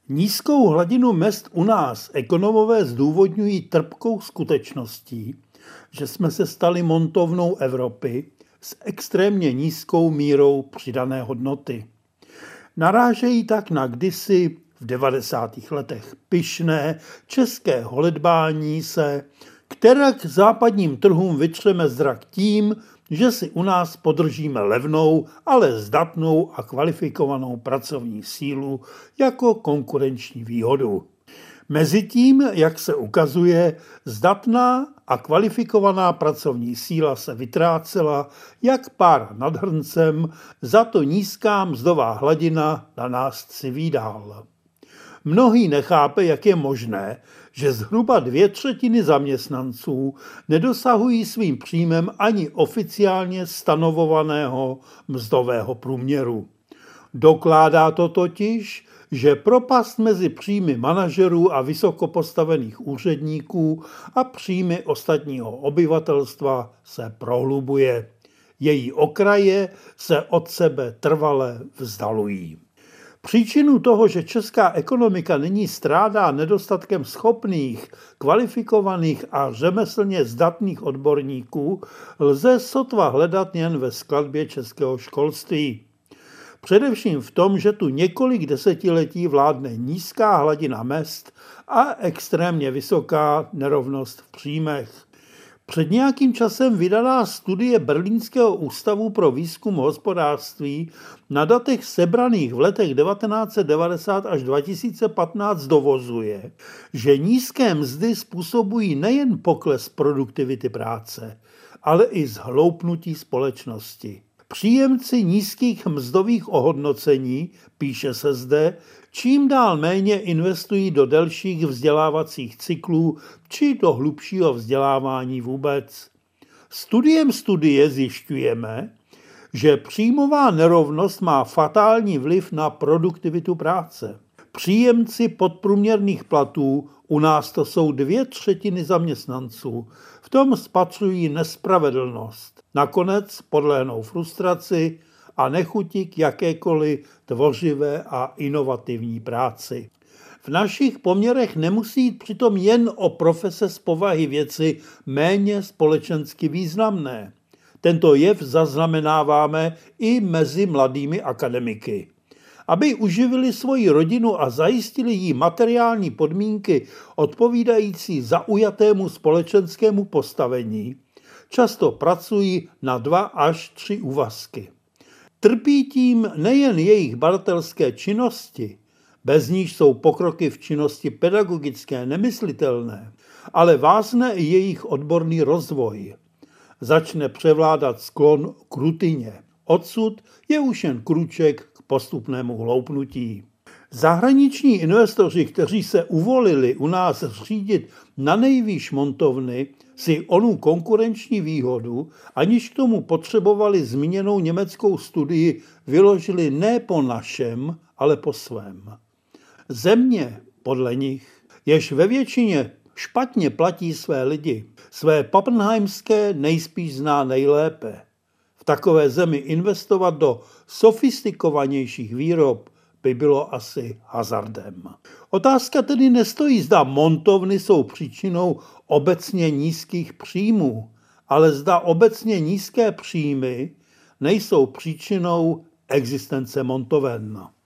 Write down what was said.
Nízkou hladinu mezd u nás ekonomové zdůvodňují trpkou skutečností, že jsme se stali montovnou Evropy s extrémně nízkou mírou přidané hodnoty. Narážejí tak na kdysi v 90. letech pyšné české holedbání se, které k západním trhům vytřeme zrak tím, že si u nás podržíme levnou, ale zdatnou a kvalifikovanou pracovní sílu jako konkurenční výhodu. Mezitím, jak se ukazuje, zdatná a kvalifikovaná pracovní síla se vytrácela jak pár nad hrncem, za to nízká mzdová hladina na nás civídál. Mnohý nechápe, jak je možné, že zhruba 2/3 zaměstnanců nedosahují svým příjmem ani oficiálně stanovovaného mzdového průměru. Dokládá to totiž, že propast mezi příjmy manažerů a vysokopostavených úředníků a příjmy ostatního obyvatelstva se prohlubuje. Její okraje se od sebe trvale vzdalují. Příčinu toho, že česká ekonomika nyní strádá nedostatkem schopných, kvalifikovaných a řemeslně zdatných odborníků, lze sotva hledat jen ve skladbě českého školství. Především v tom, že tu několik desetiletí vládne nízká hladina mezd a extrémně vysoká nerovnost v příjmech. Před nějakým časem vydaná studie Berlínského ústavu pro výzkum hospodářství na datech sebraných v letech 1990 až 2015 dovozuje, že nízké mzdy způsobují nejen pokles produktivity práce, ale i zhloupnutí společnosti. Příjemci nízkých mzdových ohodnocení, píše se zde, čím dál méně investují do delších vzdělávacích cyklů či do hlubšího vzdělávání vůbec. Studiem studie zjišťujeme, že příjmová nerovnost má fatální vliv na produktivitu práce. Příjemci podprůměrných platů, u nás to jsou 2/3 zaměstnanců, v tom spatřují nespravedlnost. Nakonec podlehnou frustraci a nechuti k jakékoliv tvořivé a inovativní práci. V našich poměrech nemusí jít přitom jen o profese z povahy věci méně společensky významné. Tento jev zaznamenáváme i mezi mladými akademiky. Aby uživili svoji rodinu a zajistili jí materiální podmínky odpovídající zaujatému společenskému postavení, často pracují na 2 až 3 úvazky. Trpí tím nejen jejich badatelské činnosti, bez níž jsou pokroky v činnosti pedagogické nemyslitelné, ale vázne i jejich odborný rozvoj. Začne převládat sklon k rutině. Odsud je už jen krůček k postupnému hloupnutí. Zahraniční investoři, kteří se uvolili u nás řídit na nejvýš montovny, si onu konkurenční výhodu, aniž k tomu potřebovali zmíněnou německou studii, vyložili ne po našem, ale po svém. Země, podle nich, jež ve většině špatně platí své lidi, své pappenheimské nejspíš zná nejlépe. V takové zemi investovat do sofistikovanějších výrob by bylo asi hazardem. Otázka tedy nestojí, zda montovny jsou příčinou obecně nízkých příjmů, ale zda obecně nízké příjmy nejsou příčinou existence montoven.